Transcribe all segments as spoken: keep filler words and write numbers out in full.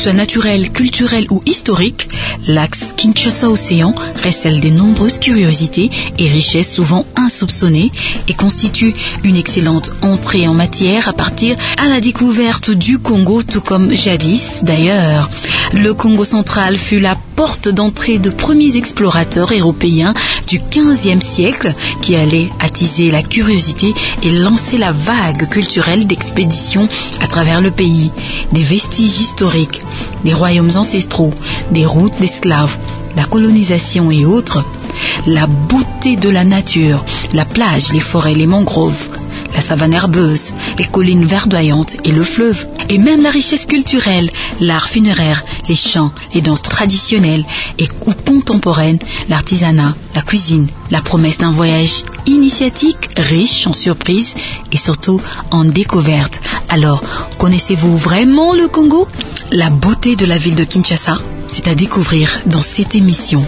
soit naturelle, culturelle ou historique, l'axe Kinshasa-Océan recèle de nombreuses curiosités et richesses souvent insoupçonnées et constitue une excellente entrée en matière à partir à la découverte du Congo, tout comme jadis d'ailleurs. Le Congo central fut la porte d'entrée de premiers explorateurs européens du quinzième siècle qui allaient attiser la curiosité et lancer la vague culturelle d'expéditions à travers le pays. Des vestiges historiques, des royaumes ancestraux, des routes d'esclaves, la colonisation et autres, la beauté de la nature, la plage, les forêts, les mangroves, la savane herbeuse, les collines verdoyantes et le fleuve, et même la richesse culturelle, l'art funéraire, les chants, les danses traditionnelles et ou contemporaines, l'artisanat, la cuisine, la promesse d'un voyage initiatique riche en surprises et surtout en découvertes. Alors, connaissez-vous vraiment le Congo? La beauté de la ville de Kinshasa, c'est à découvrir dans cette émission.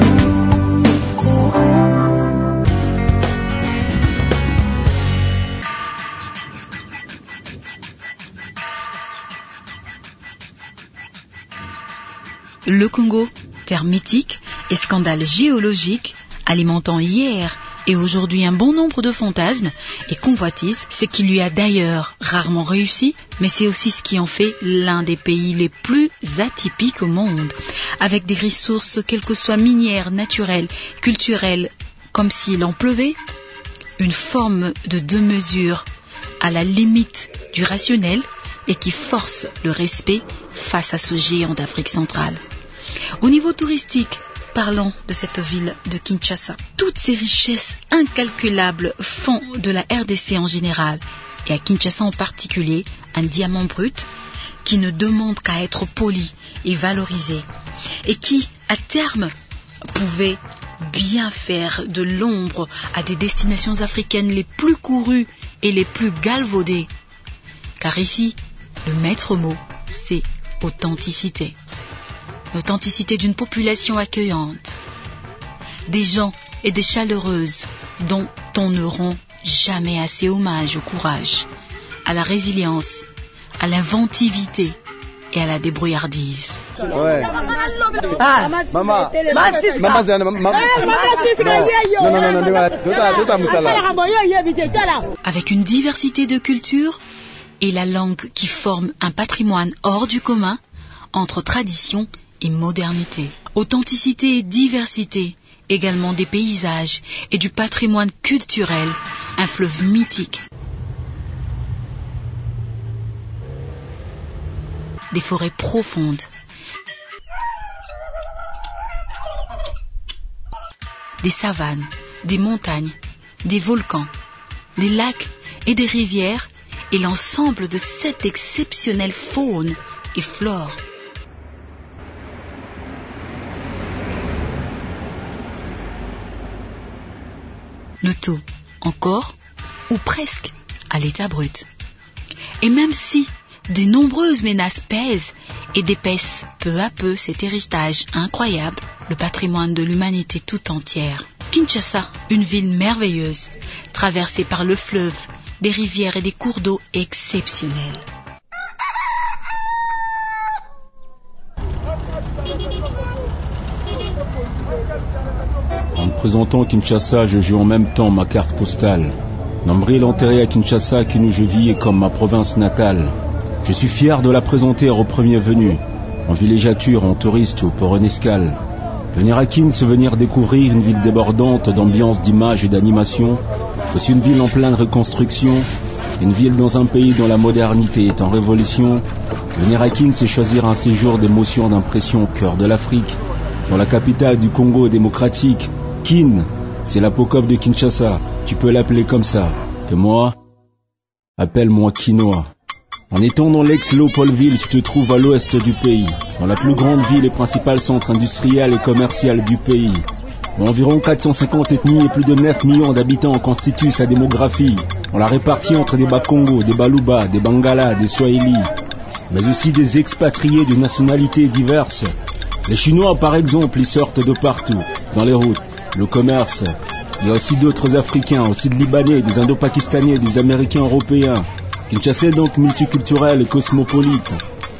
Le Congo, terre mythique et scandale géologique, alimentant hier et aujourd'hui un bon nombre de fantasmes et convoitises, ce qui lui a d'ailleurs rarement réussi, mais c'est aussi ce qui en fait l'un des pays les plus atypiques au monde, avec des ressources quelles que soient minières, naturelles, culturelles, comme s'il en pleuvait, une forme de deux mesures à la limite du rationnel et qui force le respect face à ce géant d'Afrique centrale. Au niveau touristique, parlons de cette ville de Kinshasa. Toutes ces richesses incalculables font de la R D C en général, et à Kinshasa en particulier, un diamant brut qui ne demande qu'à être poli et valorisé, et qui, à terme, pouvait bien faire de l'ombre à des destinations africaines les plus courues et les plus galvaudées. Car ici, le maître mot, c'est authenticité. L'authenticité d'une population accueillante, des gens et des chaleureuses dont on ne rend jamais assez hommage au courage, à la résilience, à l'inventivité et à la débrouillardise. Ouais. Ah, maman, maman, avec une diversité de cultures et la langue qui forme un patrimoine hors du commun entre tradition et modernité. Authenticité et diversité, également des paysages et du patrimoine culturel, un fleuve mythique. Des forêts profondes. Des savanes, des montagnes, des volcans, des lacs et des rivières et l'ensemble de cette exceptionnelle faune et flore. Le tout encore, ou presque, à l'état brut. Et même si de nombreuses menaces pèsent et dépaissent peu à peu cet héritage incroyable, le patrimoine de l'humanité tout entière. Kinshasa, une ville merveilleuse, traversée par le fleuve, des rivières et des cours d'eau exceptionnels. En présentant Kinshasa, je joue en même temps ma carte postale. Nombril enterré à Kinshasa, qui nous je vis est comme ma province natale. Je suis fier de la présenter aux premiers venus, en villégiature, en touriste ou pour une escale. Venir à Kin, c'est venir découvrir une ville débordante d'ambiance, d'image et d'animation. C'est une ville en pleine reconstruction, une ville dans un pays dont la modernité est en révolution. Venir à Kin, c'est choisir un séjour d'émotion, d'impression au cœur de l'Afrique, dans la capitale du Congo démocratique. Kin, c'est l'apocophe de Kinshasa, tu peux l'appeler comme ça. Que moi, appelle-moi Kinoa. En étant dans l'ex-Léopoldville, tu te trouves à l'ouest du pays, dans la plus grande ville et principal centre industriel et commercial du pays. Où environ quatre cent cinquante ethnies et plus de neuf millions d'habitants constituent sa démographie. On la répartit entre des Bakongo, des Baluba, des Bangala, des Swahili, mais aussi des expatriés de nationalités diverses. Les Chinois, par exemple, y sortent de partout, dans les routes, le commerce. Il y a aussi d'autres Africains, aussi de Libanais, des Indo-Pakistanais, des Américains européens. Kinshasa est donc multiculturel et cosmopolite.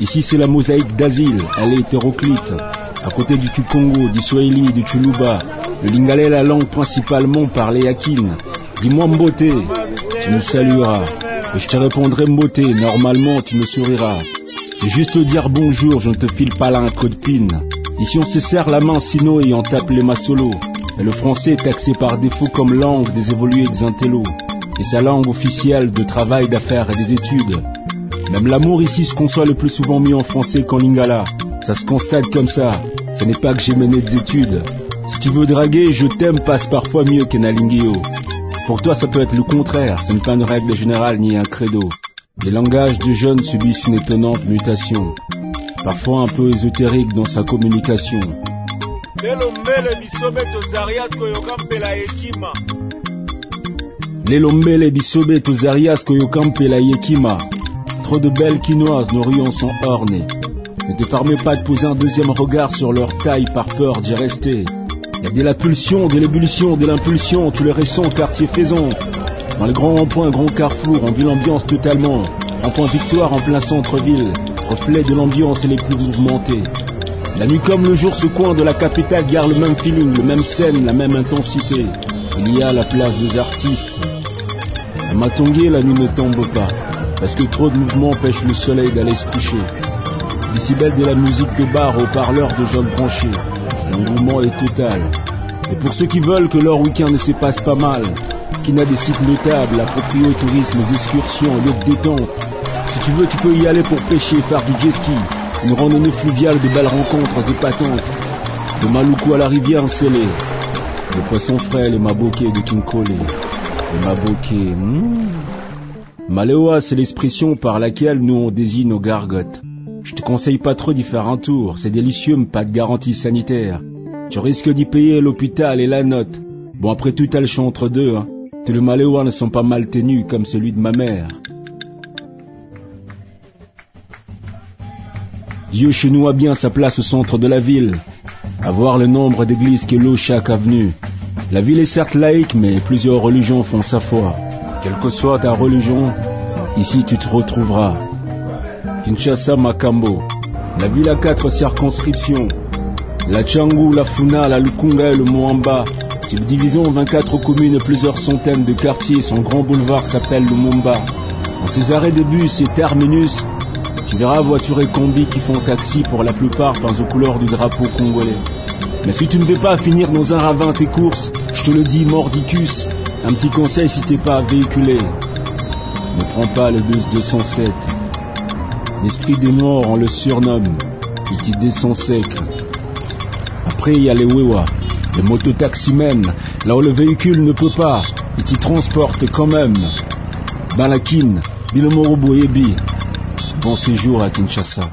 Ici c'est la mosaïque d'asile, elle est hétéroclite. À côté du Tukongo, du Swahili, du Chuluba, le Lingala est la langue principalement parlée à Kin. Dis-moi Mbote, tu me salueras. Et je te répondrai Mbote, normalement tu me souriras. C'est juste dire bonjour, je ne te file pas là un coup de pine. Ici on se serre la main sinon et on tape les masolos. Et le français est taxé par défaut comme langue des évolués des intellos. Et sa langue officielle de travail, d'affaires et des études. Même l'amour ici se conçoit le plus souvent mieux en français qu'en lingala. Ça se constate comme ça. Ce n'est pas que j'ai mené des études. Si tu veux draguer, je t'aime passe parfois mieux qu'un alingio. Pour toi ça peut être le contraire. Ce n'est pas une règle générale ni un credo. Les langages de jeunes subissent une étonnante mutation. Parfois un peu ésotérique dans sa communication. Lelombele bisobe tozarias koyokampe la yekima. Trop de belles quinoises, nos rayons sont ornés. Ne te permets pas de poser un deuxième regard sur leur taille par peur d'y rester. Il y a de la pulsion, de l'ébullition, de l'impulsion, tu le ressens, quartier Faison. Dans les grands ronds-points, grands carrefours, on vit l'ambiance totalement. Rond-point Victoire en plein centre-ville, reflet de l'ambiance et les plus mouvementés. La nuit comme le jour, ce coin de la capitale garde le même feeling, le même scène, la même intensité. Il y a la place des artistes. À Matongé, la nuit ne tombe pas, parce que trop de mouvements empêchent le soleil d'aller se coucher. Décibels de la musique de bar aux parleurs de jeunes branchés. L'engouement est total. Et pour ceux qui veulent que leur week-end ne se passe pas mal, qui n'a des sites notables, appropriés au tourisme, les excursions, lieux de détente. Si tu veux, tu peux y aller pour pêcher, faire du jet ski. Une randonnée fluviale, de belles rencontres épatantes. De Maluku à la rivière scellée. Le poisson frais, les mabokés de Kinkole. Les mabokés, hmm. Malewa, c'est l'expression par laquelle nous on désigne nos gargotes. Je te conseille pas trop d'y faire un tour, c'est délicieux mais pas de garantie sanitaire. Tu risques d'y payer l'hôpital et la note. Bon après tout t'as le choix entre deux, hein. Tous les Malewa ne sont pas mal tenus comme celui de ma mère. Dieu chez nous a bien sa place au centre de la ville. À voir le nombre d'églises qui louent chaque avenue. La ville est certes laïque, mais plusieurs religions font sa foi. Quelle que soit ta religion, ici tu te retrouveras. Kinshasa, Makambo. La ville a quatre circonscriptions. La Tchangou, la Funa, la Lukunga et le Moamba. Subdivisé en vingt-quatre communes et plusieurs centaines de quartiers, son grand boulevard s'appelle le Mumba. En ses arrêts de bus et terminus, tu verras voitures et combis qui font taxi pour la plupart peints aux couleurs du drapeau congolais. Mais si tu ne veux pas finir dans un ravin tes courses, je te le dis mordicus, un petit conseil si t'es pas véhiculé. Ne prends pas le bus deux cent sept. L'esprit des noirs, on le surnomme, et qui descend sec. Après il y a les Wewa, les mototaximens, là où le véhicule ne peut pas, et qui transporte quand même. Balakin, Bilomoro Yebi. Bon séjour à Kinshasa.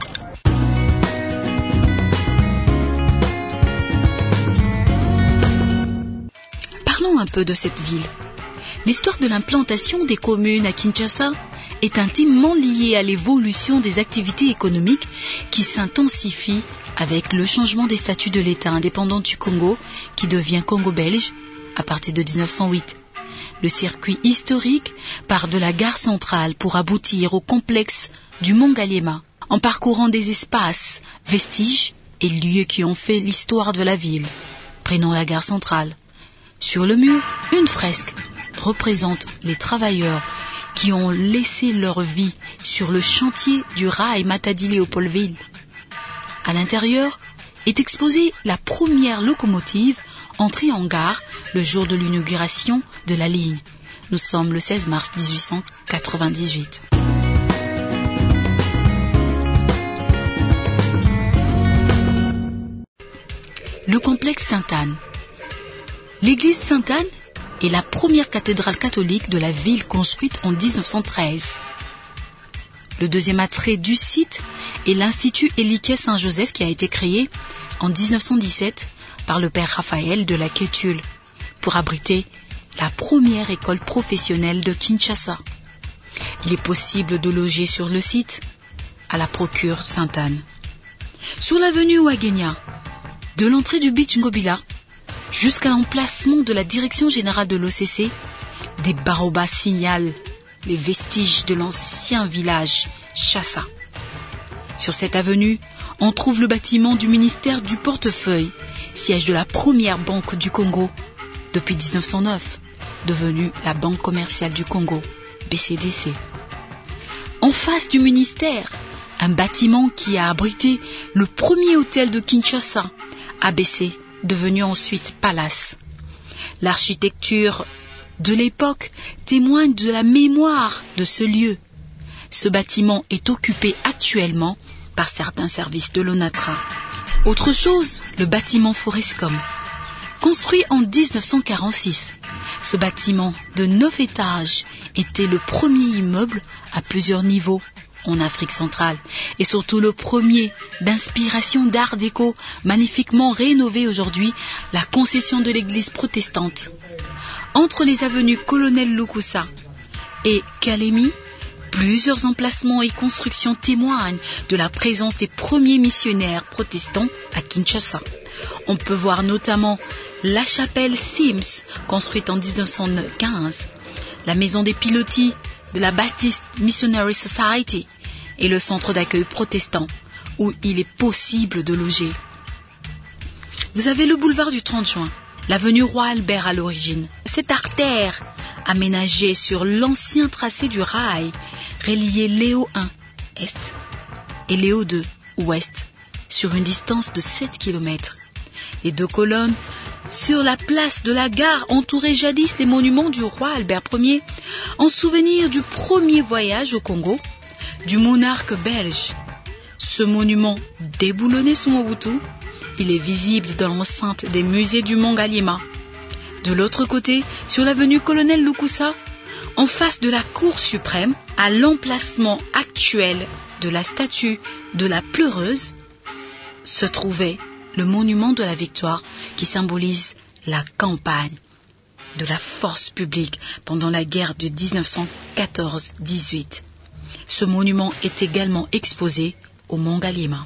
Parlons un peu de cette ville. L'histoire de l'implantation des communes à Kinshasa est intimement liée à l'évolution des activités économiques qui s'intensifient avec le changement des statuts de l'État indépendant du Congo qui devient Congo belge à partir de dix-neuf cent huit. Le circuit historique part de la gare centrale pour aboutir au complexe du Mont Galiema, en parcourant des espaces, vestiges et lieux qui ont fait l'histoire de la ville. Prenons la gare centrale. Sur le mur, une fresque représente les travailleurs qui ont laissé leur vie sur le chantier du rail Matadi-Léopoldville. À l'intérieur est exposée la première locomotive entrée en gare le jour de l'inauguration de la ligne. Nous sommes le seize mars mille huit cent quatre-vingt-dix-huit. Le complexe Sainte-Anne. L'église Sainte-Anne est la première cathédrale catholique de la ville construite en dix-neuf cent treize. Le deuxième attrait du site est l'Institut Éliquet Saint-Joseph qui a été créé en dix-neuf cent dix-sept par le père Raphaël de la Quétule pour abriter la première école professionnelle de Kinshasa. Il est possible de loger sur le site à la procure Sainte-Anne. Sur l'avenue Ouagenia, de l'entrée du Beach Ngobila jusqu'à l'emplacement de la direction générale de l'O C C, des barobas signalent les vestiges de l'ancien village Chassa. Sur cette avenue, on trouve le bâtiment du ministère du Portefeuille, siège de la première banque du Congo depuis mille neuf cent neuf, devenue la Banque commerciale du Congo, B C D C. En face du ministère, un bâtiment qui a abrité le premier hôtel de Kinshasa, A B C, devenu ensuite Palace. L'architecture de l'époque témoigne de la mémoire de ce lieu. Ce bâtiment est occupé actuellement par certains services de l'ONATRA. Autre chose, le bâtiment Forescom. Construit en mille neuf cent quarante-six, ce bâtiment de neuf étages était le premier immeuble à plusieurs niveaux en Afrique centrale et surtout le premier d'inspiration d'art déco magnifiquement rénové aujourd'hui, la concession de l'église protestante. Entre les avenues Colonel Loukoussa et Kalemi, plusieurs emplacements et constructions témoignent de la présence des premiers missionnaires protestants à Kinshasa. On peut voir notamment la chapelle Sims, construite en mille neuf cent quinze, la maison des pilotis de la Baptist Missionary Society et le centre d'accueil protestant où il est possible de loger. Vous avez le boulevard du trente juin, l'avenue Roi Albert à l'origine. Cette artère aménagée sur l'ancien tracé du rail reliait Léo un, est, et Léo deux, ouest, sur une distance de sept kilomètres. Les deux colonnes sur la place de la gare entouraient jadis les monuments du roi Albert Ier en souvenir du premier voyage au Congo du monarque belge. Ce monument déboulonné sous Mobutu, il est visible dans l'enceinte des musées du Mont Galima. De l'autre côté, sur l'avenue Colonel Loukoussa, en face de la Cour suprême, à l'emplacement actuel de la statue de la pleureuse, se trouvait le monument de la victoire qui symbolise la campagne de la force publique pendant la guerre de mille neuf cent quatorze dix-huit. Ce monument est également exposé au Mont Galima.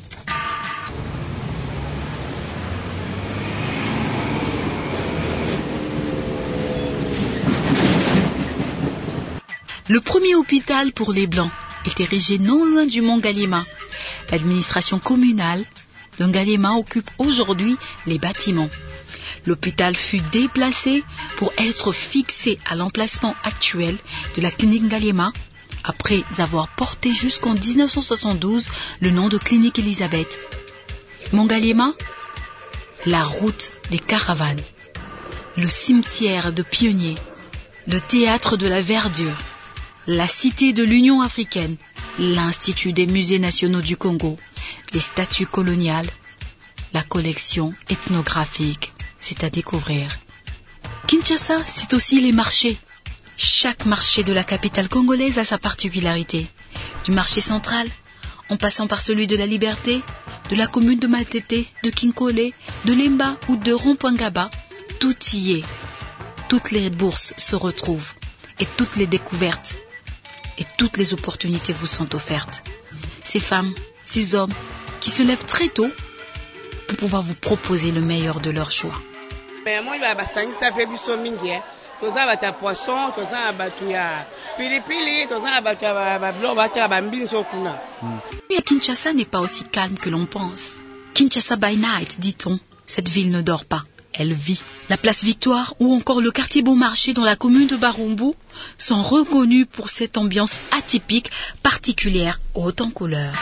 Le premier hôpital pour les Blancs est érigé non loin du Mont Galima. L'administration communale de Galima occupe aujourd'hui les bâtiments. L'hôpital fut déplacé pour être fixé à l'emplacement actuel de la clinique Galima, après avoir porté jusqu'en mille neuf cent soixante-douze le nom de clinique Elisabeth. Mont Galima, la route des caravanes, le cimetière de pionniers, le théâtre de la verdure, la cité de l'Union africaine, l'Institut des musées nationaux du Congo, les statues coloniales, la collection ethnographique, c'est à découvrir. Kinshasa, c'est aussi les marchés. Chaque marché de la capitale congolaise a sa particularité. Du marché central, en passant par celui de la Liberté, de la commune de Matete, de Kinkole, de Lemba ou de Rompoingaba, tout y est. Toutes les bourses se retrouvent et toutes les découvertes et toutes les opportunités vous sont offertes. Ces femmes, ces hommes qui se lèvent très tôt pour pouvoir vous proposer le meilleur de leur choix. Mais Kinshasa n'est pas aussi calme que l'on pense. Kinshasa by night, dit-on. Cette ville ne dort pas, elle vit. La place Victoire ou encore le quartier Beaumarchais dans la commune de Barumbu sont reconnus pour cette ambiance atypique, particulière, haute en couleurs.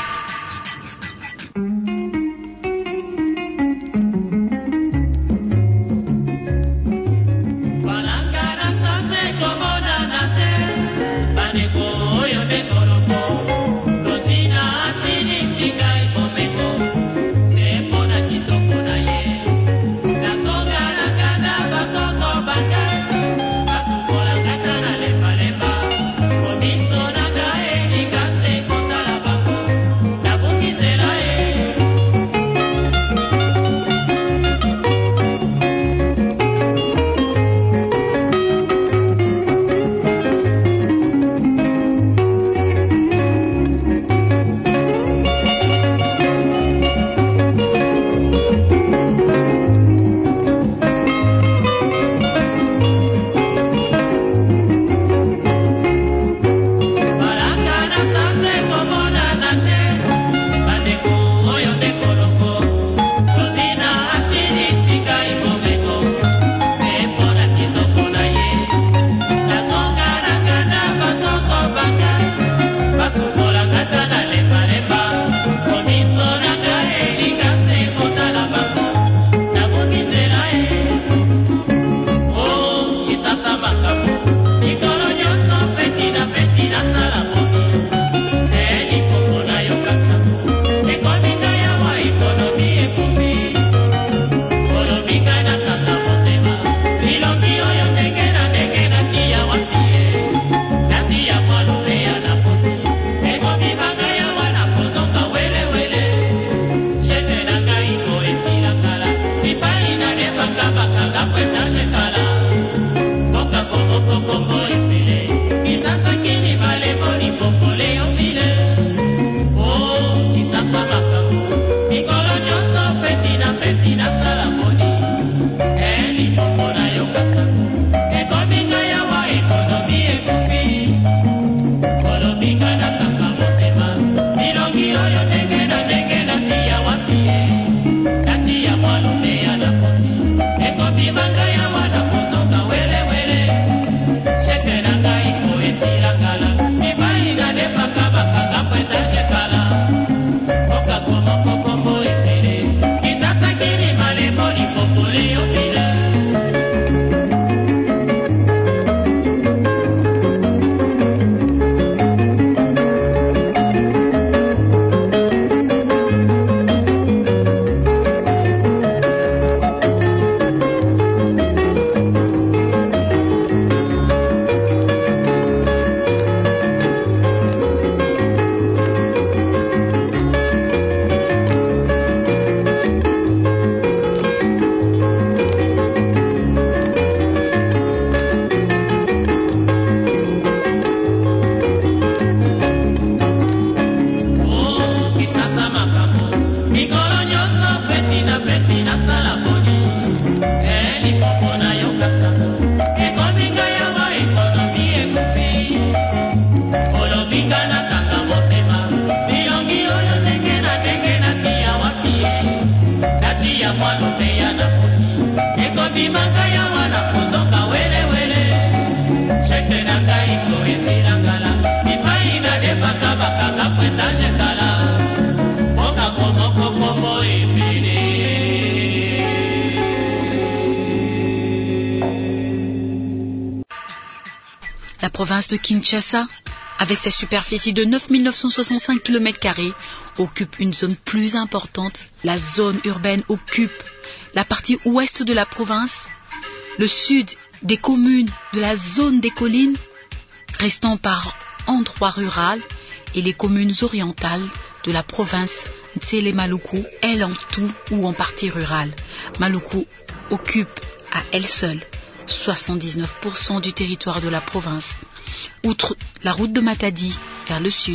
La province de Kinshasa, avec sa superficie de neuf mille neuf cent soixante-cinq kilomètres carrés, occupe une zone plus importante. La zone urbaine occupe la partie ouest de la province, le sud des communes de la zone des collines, restant par endroits ruraux, et les communes orientales de la province Ntsele-Maluku, elle en tout ou en partie rurale. Maluku occupe à elle seule soixante-dix-neuf pour cent du territoire de la province. Outre la route de Matadi vers le sud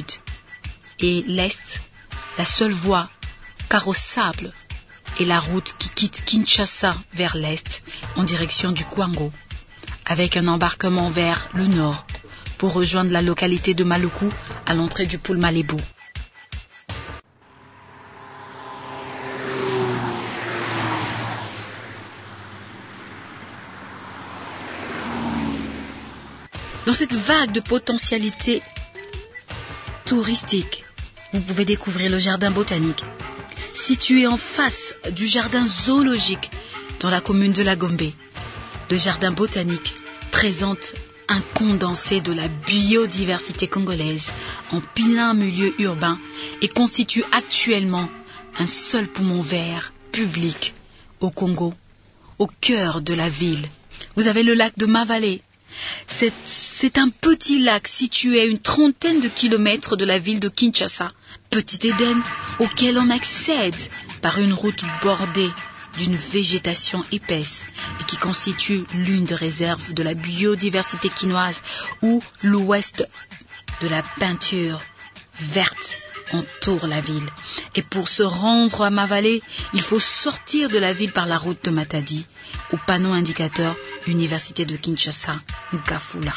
et l'est, la seule voie carrossable est la route qui quitte Kinshasa vers l'est en direction du Kwango, avec un embarquement vers le nord pour rejoindre la localité de Maluku à l'entrée du pôle Malebo. Dans cette vague de potentialité touristique, vous pouvez découvrir le jardin botanique, situé en face du jardin zoologique dans la commune de la Gombe. Le jardin botanique présente un condensé de la biodiversité congolaise en plein milieu urbain et constitue actuellement un seul poumon vert public au Congo, au cœur de la ville. Vous avez le lac de Mavale. C'est, c'est un petit lac situé à une trentaine de kilomètres de la ville de Kinshasa, Petit Éden, auquel on accède par une route bordée d'une végétation épaisse et qui constitue l'une des réserves de la biodiversité quinoise, où l'ouest de la peinture verte entoure la ville. Et pour se rendre à Mavale, il faut sortir de la ville par la route de Matadi, au panneau indicateur Université de Kinshasa, Ngafula.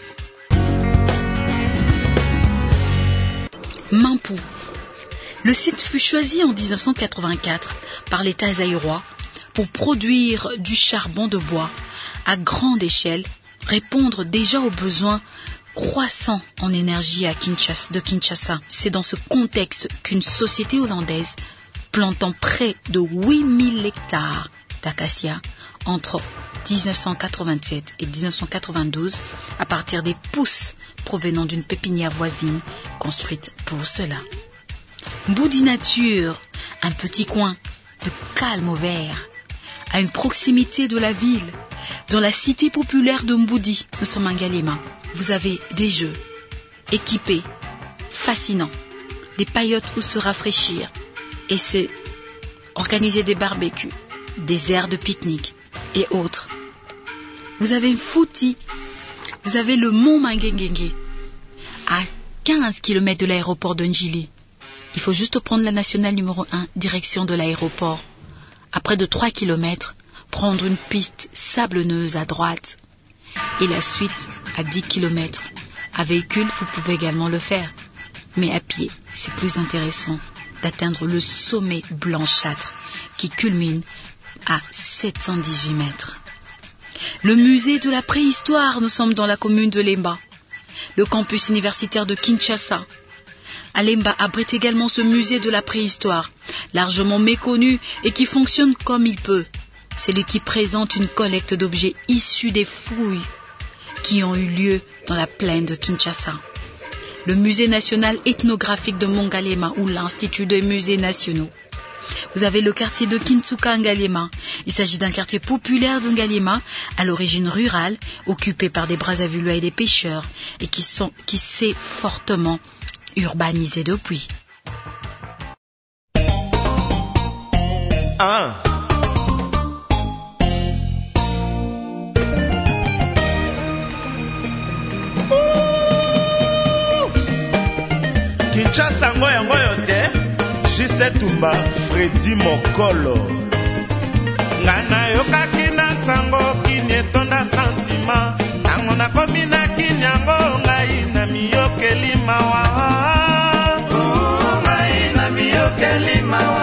Mampu. Le site fut choisi en dix-neuf cent quatre-vingt-quatre par l'État zaïrois pour produire du charbon de bois à grande échelle, répondre déjà aux besoins croissants en énergie à Kinshasa, de Kinshasa. C'est dans ce contexte qu'une société hollandaise, plantant près de huit mille hectares d'acacia entre dix-neuf cent quatre-vingt-sept et dix-neuf cent quatre-vingt-douze, à partir des pousses provenant d'une pépinière voisine construite pour cela. Mboudi Nature, un petit coin de calme au vert, à une proximité de la ville, dans la cité populaire de Mboudi, nous sommes à Ngaliema. Vous avez des jeux équipés, fascinants, des paillotes où se rafraîchir et c'est organiser des barbecues, des aires de pique-nique, et autres. Vous avez Fouti, vous avez le mont Mangengenge, à quinze kilomètres de l'aéroport de Njili. Il faut juste prendre la nationale numéro un, direction de l'aéroport. À près de trois kilomètres, prendre une piste sablonneuse à droite. Et la suite à dix kilomètres. À véhicule, vous pouvez également le faire. Mais à pied, c'est plus intéressant d'atteindre le sommet blanchâtre qui culmine à sept cent dix-huit mètres. Le musée de la préhistoire, nous sommes dans la commune de Lemba. Le campus universitaire de Kinshasa. À Lemba abrite également ce musée de la préhistoire, largement méconnu et qui fonctionne comme il peut. C'est lui qui présente une collecte d'objets issus des fouilles qui ont eu lieu dans la plaine de Kinshasa. Le musée national ethnographique de Mongalema ou l'Institut des musées nationaux. Vous avez le quartier de Kintsuka Ngalema. Il s'agit d'un quartier populaire de Ngalema, à l'origine rurale, occupé par des Brazzavillois et des pêcheurs, et qui, sont, qui s'est fortement urbanisé depuis. Ah. Kinshasa ngoyo ngoyo te. Jise Tumba, Freddy Mokolo. Ngana yoka kina sango kinietonda sentima. Tango na komina kinyango ngai na miyoke limawa. Oh, ngai na miyoke limawa.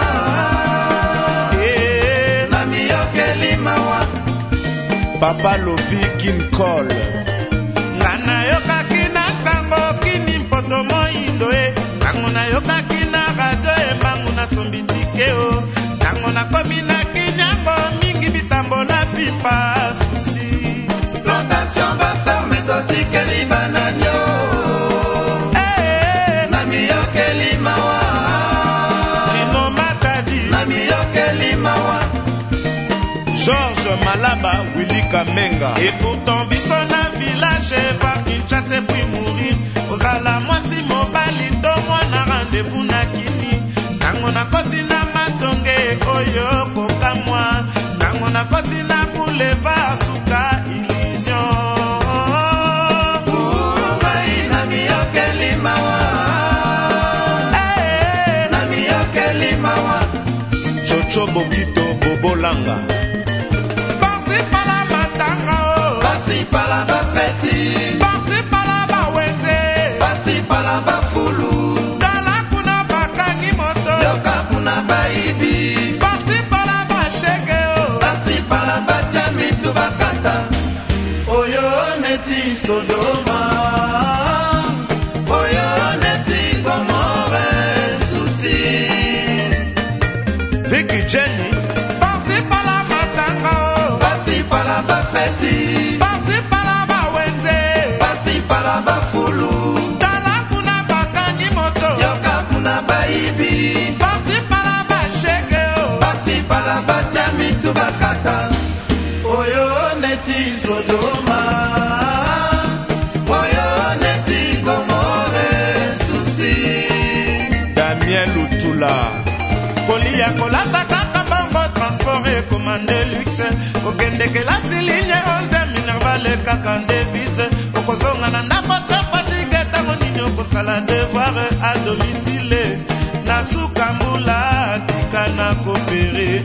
Eh, na miyoke limawa. Papa Lovi King Cole. Ngana yoka kina sango kini mpoto moindo e. Tango na yoka kina radio e bangu na sombitike o. Tango na komina kinyango mingi bitambo na pipa susi. Plantation va fermer totike libananyo. Eh, na miyoke limawa. Rino Matadi. Na miyoke limawa. Georges Malaba, Willy Kamenga. Et pourtant biso na village va Kinshasa puis mourir. Ozala mwasi mobali to mwana rendez-vous na kini. Tango na koti na matonge oyo kokamwa. Tango na koti na boulevard suka illusion. Ubai na miyoke limawa. Eh, na miyoke limawa. Chocho Bokito Bobolanga. Parsi pala matanga o. Parsi pala bafeti. Parsi pala bawenze. Parsi pala bafulu. Dala kuna bakangi moto. Yoka kuna baibi. Parsi pala bashege o. Parsi pala bachami tubakata. Oyo neti Sodoma. Oyo neti Gomorre susi. Vicky Jenny. Parsi pala matanga o. Parsi pala bafeti. Parsi pala bawenze. Parsi pala bafulu. Dala kuna bakangi moto. Yoka kuna baibi. Parsi pala bashege o. Parsi pala bachami tubakata. Oyo neti Sodoma. Oyo neti Gomorre susi. Damien Lutula. Kolia kolata kaka bango transport et commande luxe. Okende kelasi ligne onze Minerva le kaka Davis. Okozonga na ndako te fatigue tango nini okosala devoir à domicile. Na suka mbula tika na kopere.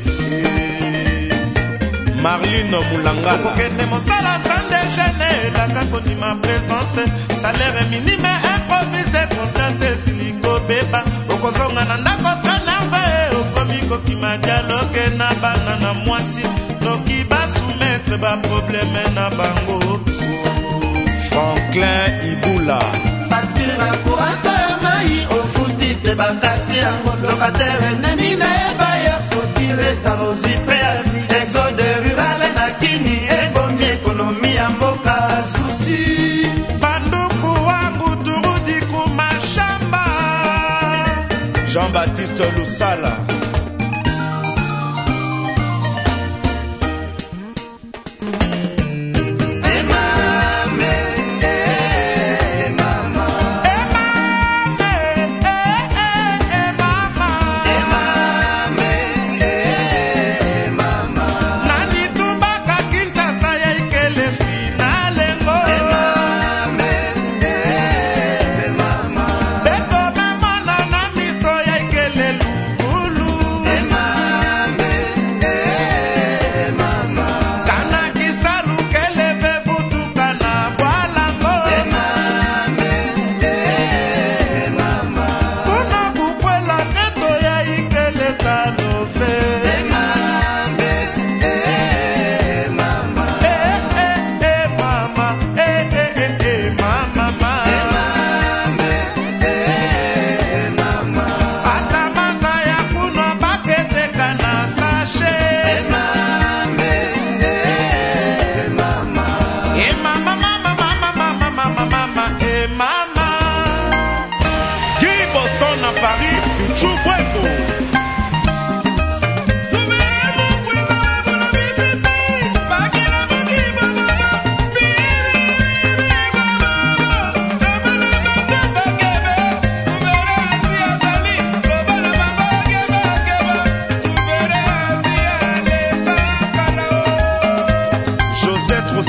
Marlene Moulanga. Okende mosala sans déjeuner. Daka konima présence. Salaire minime improvisé. Conscience siliko beba. Okozonga na ndako te narve. Okomiko kima dialogue na bana na mwasi. Noki ba soumettre ba problème na bango. Franklin Ibula. Facture na courant mai ofuti te bakati yango. Locataire neni na bailleur sotire tarozi préavis. Exode rural na kini ebomi économie ya mboka susi. Banduku wangu turudi kumashamba. Jean-Baptiste Lusala.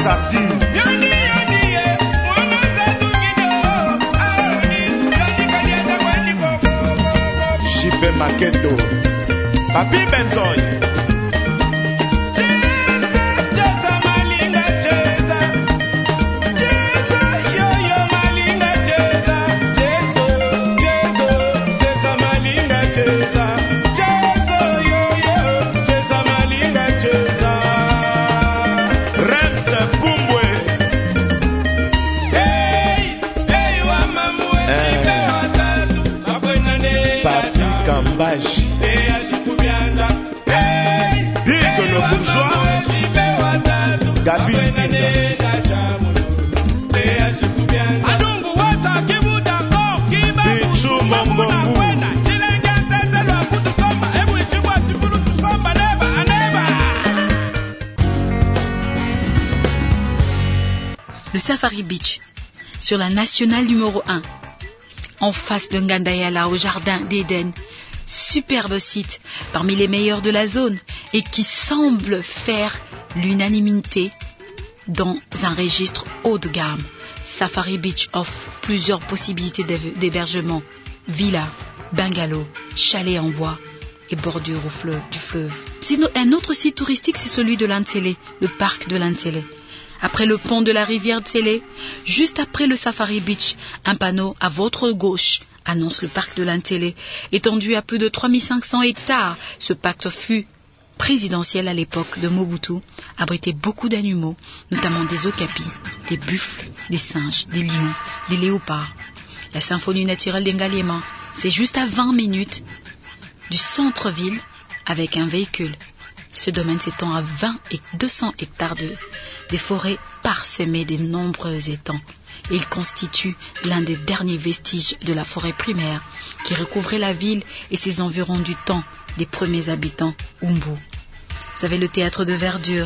sardine. J P Maketo, Papi Benzoy. Le Safari Beach, sur la nationale numéro un, en face de Ngandayala au jardin d'Éden. Superbe site, parmi les meilleurs de la zone, et qui semble faire l'unanimité dans un registre haut de gamme. Safari Beach offre plusieurs possibilités d'hébergement, villas, bungalows, chalets en bois et bordure au fleuve, du fleuve. Sinon, un autre site touristique, c'est celui de Lantsele, le parc de Lantsele. Après le pont de la rivière Tsele, juste après le Safari Beach, un panneau à votre gauche annonce le parc de Lantsele, étendu à plus de trois mille cinq cents hectares. Ce parc fut présidentiel à l'époque de Mobutu, abritait beaucoup d'animaux, notamment des okapis, des buffles, des singes, des lions, des léopards. La symphonie naturelle d'Engaliema, c'est juste à vingt minutes du centre-ville avec un véhicule. Ce domaine s'étend à vingt et deux cents hectares de des forêts parsemées de nombreux étangs. Il constitue l'un des derniers vestiges de la forêt primaire qui recouvrait la ville et ses environs du temps des premiers habitants Umbu. Vous avez le théâtre de verdure,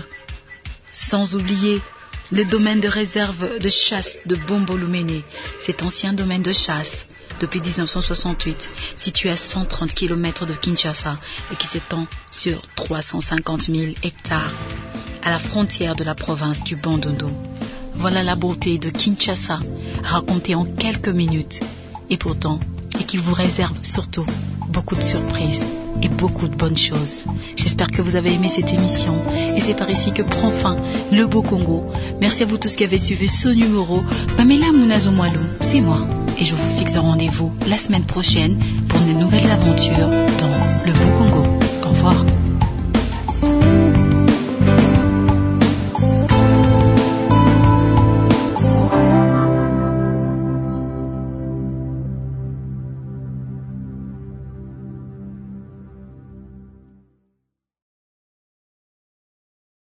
sans oublier le domaine de réserve de chasse de Bombolumene, cet ancien domaine de chasse depuis mille neuf cent soixante-huit, situé à cent trente kilomètres de Kinshasa et qui s'étend sur trois cent cinquante mille hectares, à la frontière de la province du Bandundu. Voilà la beauté de Kinshasa, racontée en quelques minutes, et pourtant, et qui vous réserve surtout beaucoup de surprises et beaucoup de bonnes choses. J'espère que vous avez aimé cette émission, et c'est par ici que prend fin le Beau Congo. Merci à vous tous qui avez suivi ce numéro. Pamela Munazo-Moalou, c'est moi, et je vous fixe un rendez-vous la semaine prochaine pour une nouvelle aventure dans le Beau Congo. Au revoir.